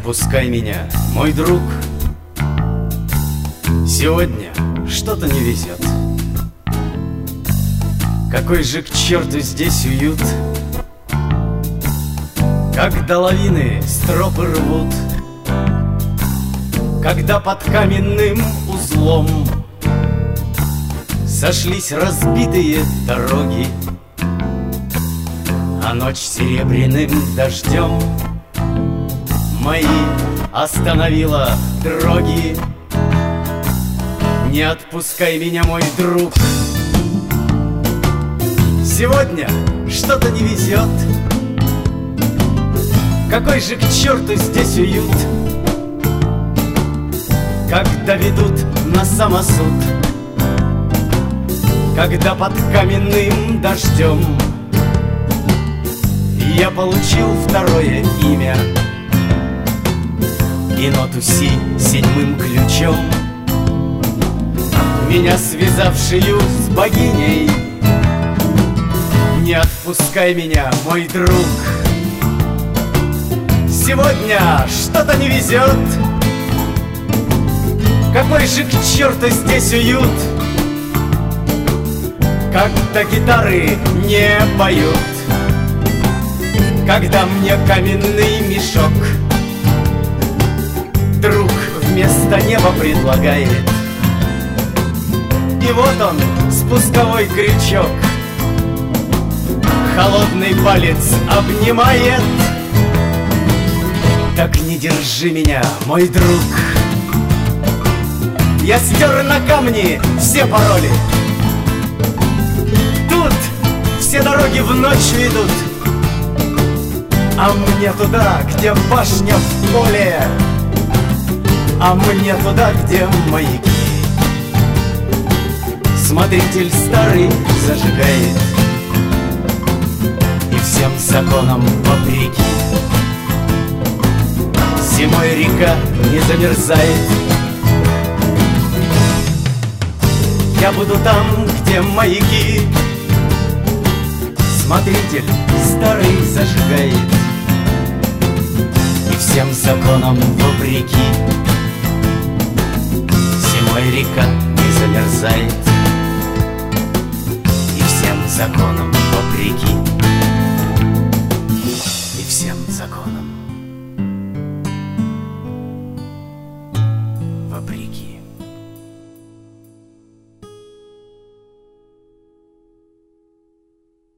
отпускай меня, мой друг. Сегодня что-то не везет. Какой же к черту здесь уют, когда лавины стропы рвут, когда под каменным узлом сошлись разбитые дороги, а ночь серебряным дождем мои остановила дроги. Не отпускай меня, мой друг. Сегодня что-то не везет. Какой же к черту здесь уют, когда ведут на самосуд, когда под каменным дождем я получил второе имя и ноту си седьмым ключом, меня связавшую с богиней. Не отпускай меня, мой друг. Сегодня что-то не везет. Какой же к черту здесь уют, когда гитары не поют, когда мне каменный мешок друг вместо неба предлагает. И вот он, спусковой крючок, холодный палец обнимает. Так не держи меня, мой друг. Я стер на камни все пароли. Тут все дороги в ночь ведут, а мне туда, где башня в поле, а мне туда, где маяки. Смотритель старый зажигает, и всем законам вопреки зимой река не замерзает. Я буду там, где маяки. Смотритель старый зажигает, и всем законам вопреки зимой река не замерзает. И всем законам вопреки, и всем законам вопреки.